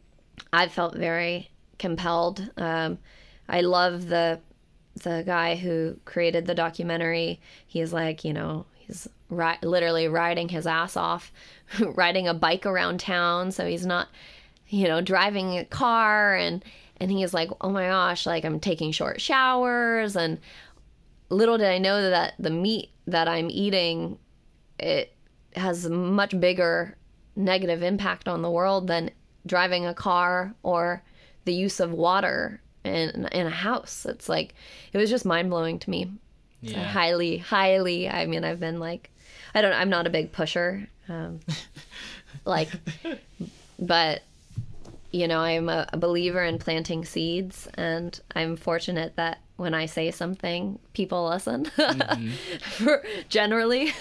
I felt very compelled. Um, I love the the guy who created the documentary. He's like, you know, he's ri- literally riding his ass off, riding a bike around town. So he's not, you know, driving a car. And, and he's like, oh my gosh, like I'm taking short showers. And little did I know that the meat that I'm eating, it has a much bigger negative impact on the world than driving a car or the use of water in, in a house. It's like, it was just mind blowing to me. Yeah. So highly, highly, I mean, I've been like, I don't, I'm not a big pusher. Um, like, but, you know, I'm a, a believer in planting seeds, and I'm fortunate that when I say something, people listen. Mm-hmm. For, generally.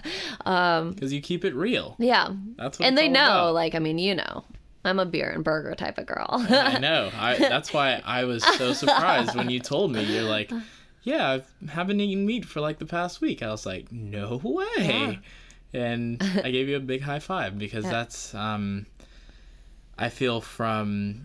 um, because you keep it real. Yeah. That's what and it's they all know, about. like, I mean, you know, I'm a beer and burger type of girl. I know. I, that's why I was so surprised when you told me. You're like, yeah, I haven't eaten meat for like the past week. I was like, no way. Yeah. And I gave you a big high five because yeah. that's, um, I feel from,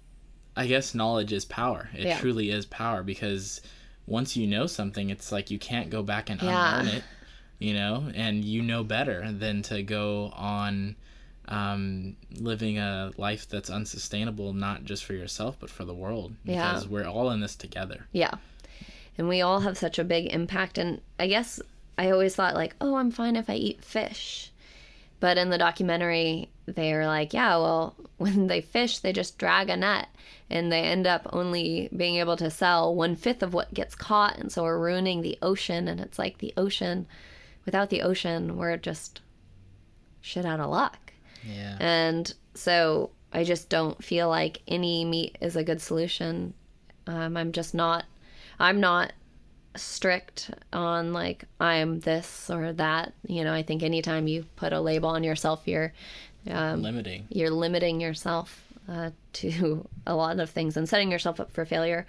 I guess knowledge is power. It yeah. truly is power, because once you know something, it's like you can't go back and yeah. unlearn it, you know, and you know better than to go on um, living a life that's unsustainable, not just for yourself, but for the world, because yeah. we're all in this together. Yeah. And we all have such a big impact. And I guess I always thought like, oh, I'm fine if I eat fish. But in the documentary, they're like, yeah, well, when they fish, they just drag a net and they end up only being able to sell one fifth of what gets caught. And so we're ruining the ocean. And it's like the ocean, without the ocean, we're just shit out of luck. Yeah. And so I just don't feel like any meat is a good solution. Um, I'm just not, I'm not strict on like I'm this or that. You know, I think anytime you put a label on yourself, you're um, limiting. You're limiting yourself uh, to a lot of things and setting yourself up for failure.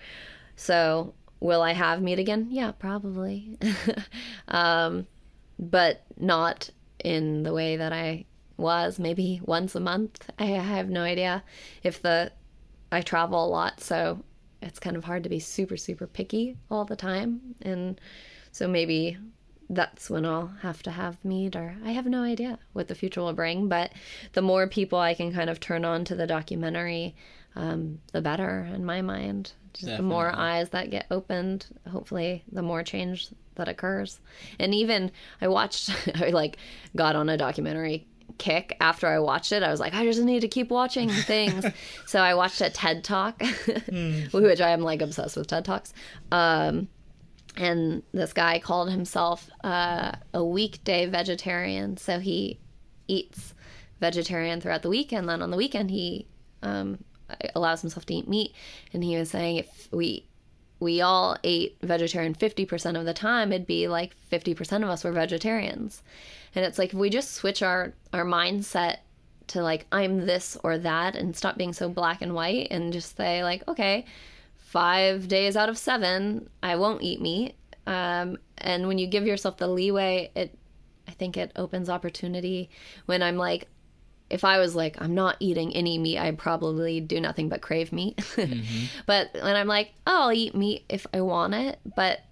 So will I have meat again? Yeah, probably. um, but not in the way that I was, maybe once a month. I have no idea. If the I travel a lot, so it's kind of hard to be super, super picky all the time. And so maybe that's when I'll have to have meat, or I have no idea what the future will bring. But the more people I can kind of turn on to the documentary, um, the better in my mind. Just Definitely. The more eyes that get opened, hopefully the more change that occurs. And even I watched, I like got on a documentary kick after I watched it. I was like, I just need to keep watching things. So I watched a TED Talk, mm. which I am like obsessed with TED Talks. Um, and this guy called himself uh, a weekday vegetarian. So he eats vegetarian throughout the week, and then on the weekend he um, allows himself to eat meat. And he was saying if we we all ate vegetarian fifty percent of the time, it'd be like fifty percent of us were vegetarians. And it's like, if we just switch our, our mindset to like, I'm this or that, and stop being so black and white, and just say like, okay, five days out of seven, I won't eat meat. Um, and when you give yourself the leeway, it, I think it opens opportunity. When I'm like, if I was like, I'm not eating any meat, I'd probably do nothing but crave meat. Mm-hmm. But when I'm like, oh, I'll eat meat if I want it. But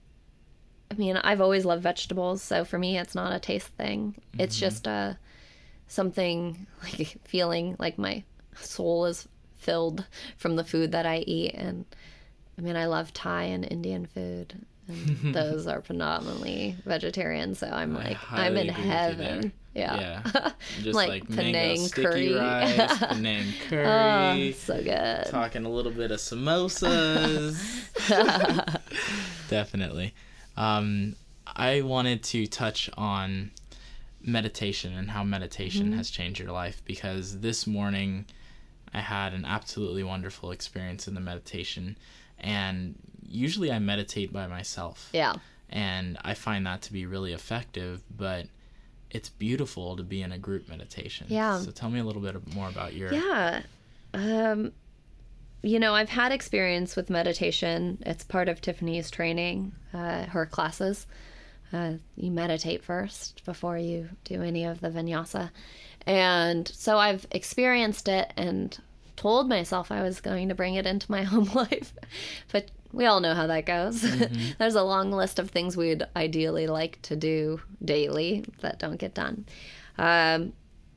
I mean, I've always loved vegetables, so for me, it's not a taste thing. Mm-hmm. It's just a something like feeling like my soul is filled from the food that I eat. And I mean, I love Thai and Indian food, and those are predominantly vegetarian. So I'm like, I'm in heaven. Yeah, yeah. Just like, like Penang curry, rice, Penang curry. Oh, so good. Talking a little bit of samosas. Definitely. Um, I wanted to touch on meditation and how meditation mm-hmm. has changed your life, because this morning I had an absolutely wonderful experience in the meditation, and usually I meditate by myself. Yeah. And I find that to be really effective, but it's beautiful to be in a group meditation. Yeah. So tell me a little bit more about your... Yeah. Um, you know, I've had experience with meditation. It's part of Tiffany's training, uh, her classes. Uh, you meditate first before you do any of the vinyasa. And so I've experienced it and told myself I was going to bring it into my home life. But we all know how that goes. Mm-hmm. There's a long list of things we'd ideally like to do daily that don't get done. Um,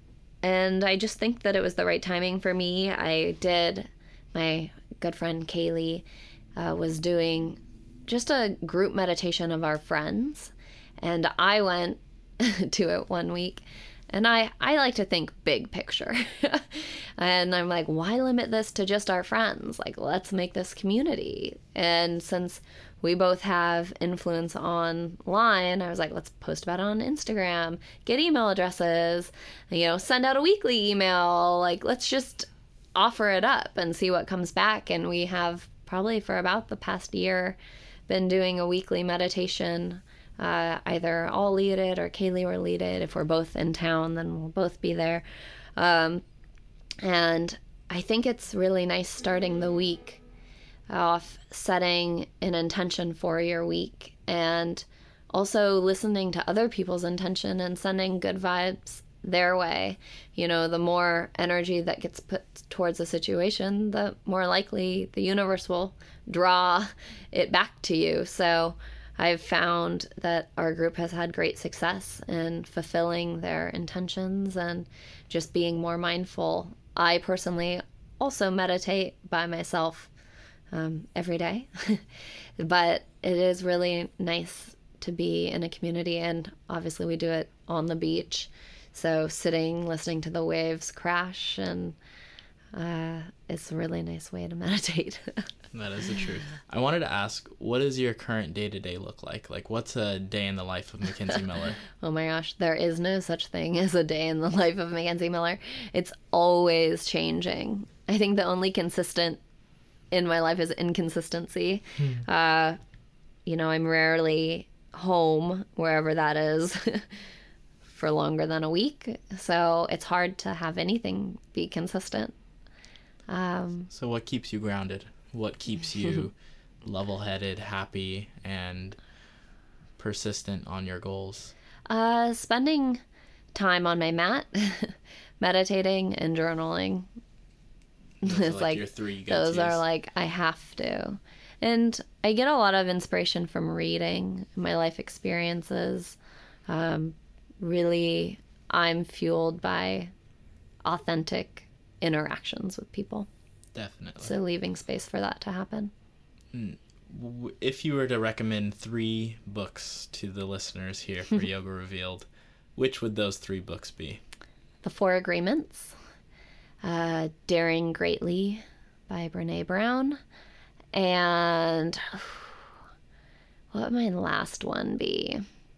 and I just think that it was the right timing for me. I did, my good friend Kaylee uh, was doing just a group meditation of our friends. And I went to it one week. And I, I like to think big picture. And I'm like, why limit this to just our friends? Like, let's make this community. And since we both have influence online, I was like, let's post about it on Instagram, get email addresses, you know, send out a weekly email. Like, let's just offer it up and see what comes back. And we have probably for about the past year been doing a weekly meditation. Uh, either I'll lead it or Kaylee will lead it. If we're both in town, then we'll both be there. Um, and I think it's really nice starting the week off setting an intention for your week, and also listening to other people's intention and sending good vibes their way. You know, the more energy that gets put towards a situation, the more likely the universe will draw it back to you. So I've found that our group has had great success in fulfilling their intentions and just being more mindful. I personally also meditate by myself um, every day, but it is really nice to be in a community, and obviously we do it on the beach. So sitting, listening to the waves crash, and uh, it's a really nice way to meditate. That is the truth. I wanted to ask, what does your current day-to-day look like? Like, what's a day in the life of Mackenzie Miller? Oh my gosh, there is no such thing as a day in the life of Mackenzie Miller. It's always changing. I think the only consistent in my life is inconsistency. Hmm. Uh, you know, I'm rarely home, wherever that is, for longer than a week. So it's hard to have anything be consistent. Um, so what keeps you grounded? What keeps you level-headed, happy, and persistent on your goals? Uh, spending time on my mat, meditating, and journaling. Those are like, like your three go-tos. Those are like, I have to. And I get a lot of inspiration from reading, my life experiences. Um, really, I'm fueled by authentic interactions with people. Definitely. So leaving space for that to happen. If you were to recommend three books to the listeners here for Yoga Revealed, which would those three books be? The Four Agreements, uh, Daring Greatly by Brene Brown, and what would my last one be?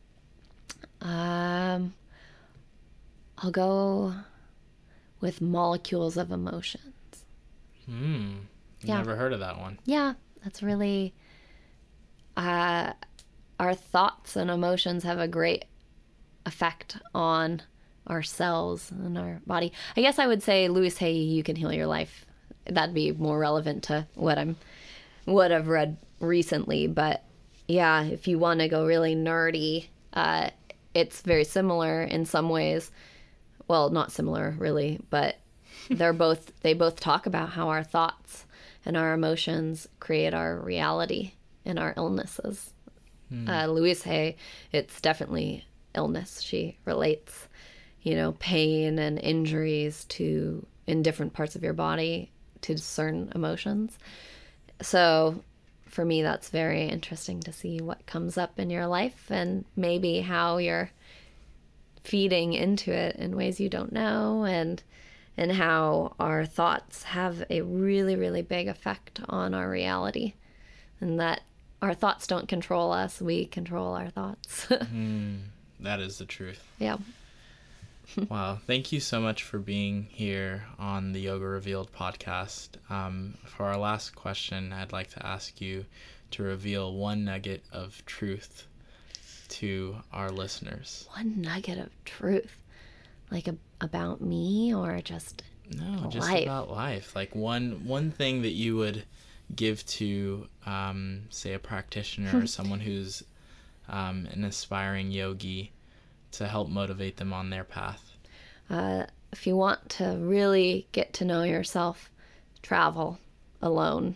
Um, I'll go with Molecules of Emotion. Hmm. Yeah. Never heard of that one. Yeah, that's really... Uh, our thoughts and emotions have a great effect on our cells and our body. I guess I would say Louise Hay, You Can Heal Your Life. That'd be more relevant to what I'm, what I've read recently. But yeah, if you want to go really nerdy, uh, it's very similar in some ways. Well, not similar really, but they're both, they both talk about how our thoughts and our emotions create our reality and our illnesses. Mm. Uh, Louise Hay, it's definitely illness. She relates, you know, pain and injuries to, in different parts of your body to certain emotions. So for me, that's very interesting to see what comes up in your life and maybe how you're feeding into it in ways you don't know, and and how our thoughts have a really, really big effect on our reality, and that our thoughts don't control us. We control our thoughts. mm, that is the truth. Yeah. Wow. Thank you so much for being here on the Yoga Revealed podcast. Um, for our last question, I'd like to ask you to reveal one nugget of truth to our listeners. One nugget of truth? Like a, about me or just No, just life? about life. Like one one thing that you would give to, um, say, a practitioner or someone who's um, an aspiring yogi to help motivate them on their path. Uh, if you want to really get to know yourself, travel alone.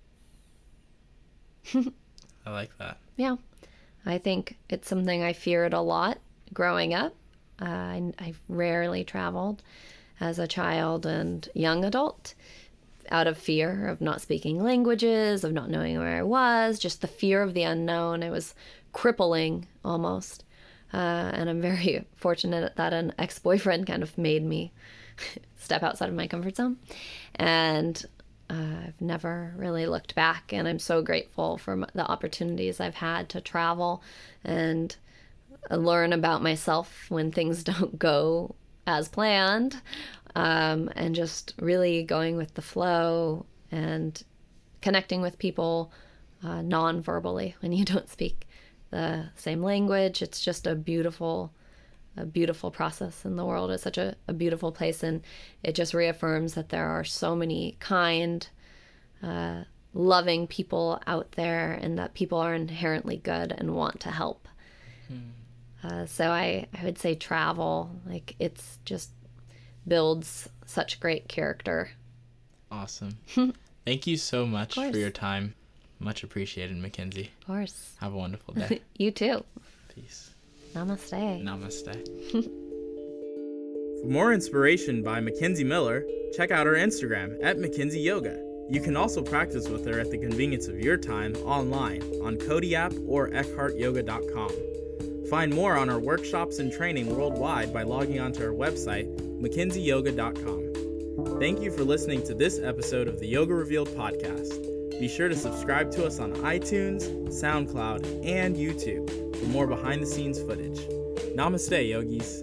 I like that. Yeah. I think it's something I feared a lot growing up. Uh, I, I rarely traveled as a child and young adult out of fear of not speaking languages, of not knowing where I was, just the fear of the unknown. It was crippling almost. Uh, and I'm very fortunate that an ex-boyfriend kind of made me step outside of my comfort zone. And uh, I've never really looked back. And I'm so grateful for the opportunities I've had to travel and learn about myself when things don't go as planned. Um, and just really going with the flow and connecting with people uh, non-verbally when you don't speak the same language. It's just a beautiful, a beautiful process, and the world is such a, a beautiful place, and it just reaffirms that there are so many kind, uh, loving people out there, and that people are inherently good and want to help. Mm-hmm. Uh, so I, I would say travel, like it's just builds such great character. Awesome. Thank you so much for your time. Much appreciated, Mackenzie. Of course. Have a wonderful day. You too. Peace. Namaste. Namaste. For more inspiration by Mackenzie Miller, check out her Instagram at Mackenzie Yoga. You can also practice with her at the convenience of your time online on Cody app or eckhart yoga dot com. Find more on our workshops and training worldwide by logging onto our website, mackenzie yoga dot com. Thank you for listening to this episode of the Yoga Revealed podcast. Be sure to subscribe to us on iTunes, SoundCloud, and YouTube for more behind-the-scenes footage. Namaste, yogis.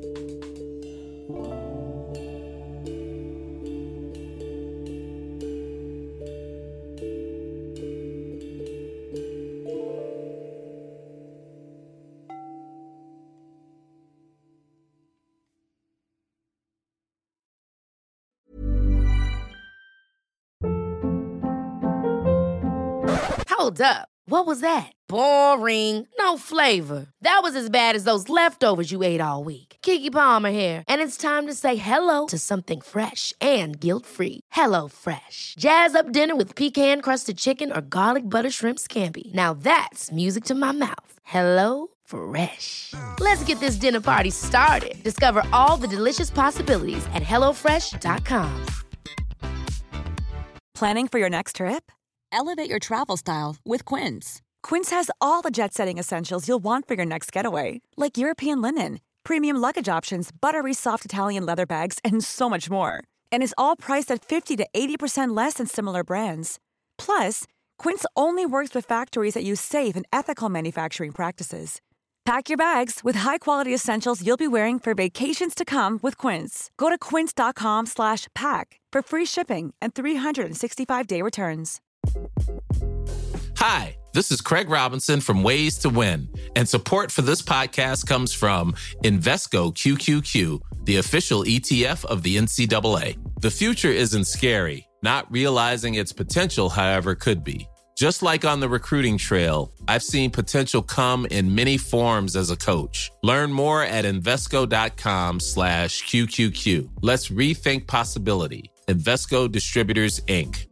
Hold up. What was that? Boring. No flavor. That was as bad as those leftovers you ate all week. Keke Palmer here, and it's time to say hello to something fresh and guilt-free. Hello Fresh. Jazz up dinner with pecan-crusted chicken or garlic butter shrimp scampi. Now that's music to my mouth. Hello Fresh. Let's get this dinner party started. Discover all the delicious possibilities at hello fresh dot com. Planning for your next trip? Elevate your travel style with Quince. Quince has all the jet-setting essentials you'll want for your next getaway, like European linen, premium luggage options, buttery soft Italian leather bags, and so much more. And is all priced at fifty to eighty percent less than similar brands. Plus, Quince only works with factories that use safe and ethical manufacturing practices. Pack your bags with high-quality essentials you'll be wearing for vacations to come with Quince. Go to quince dot com slash pack for free shipping and three sixty-five day returns. Hi, this is Craig Robinson from Ways to Win, and support for this podcast comes from Invesco Q Q Q, the official E T F of the N C double A. The future isn't scary. Not realizing its potential, however, could be. Just like on the recruiting trail, I've seen potential come in many forms as a coach. Learn more at Invesco dot com slash Q Q Q. Let's rethink possibility. Invesco Distributors, Incorporated.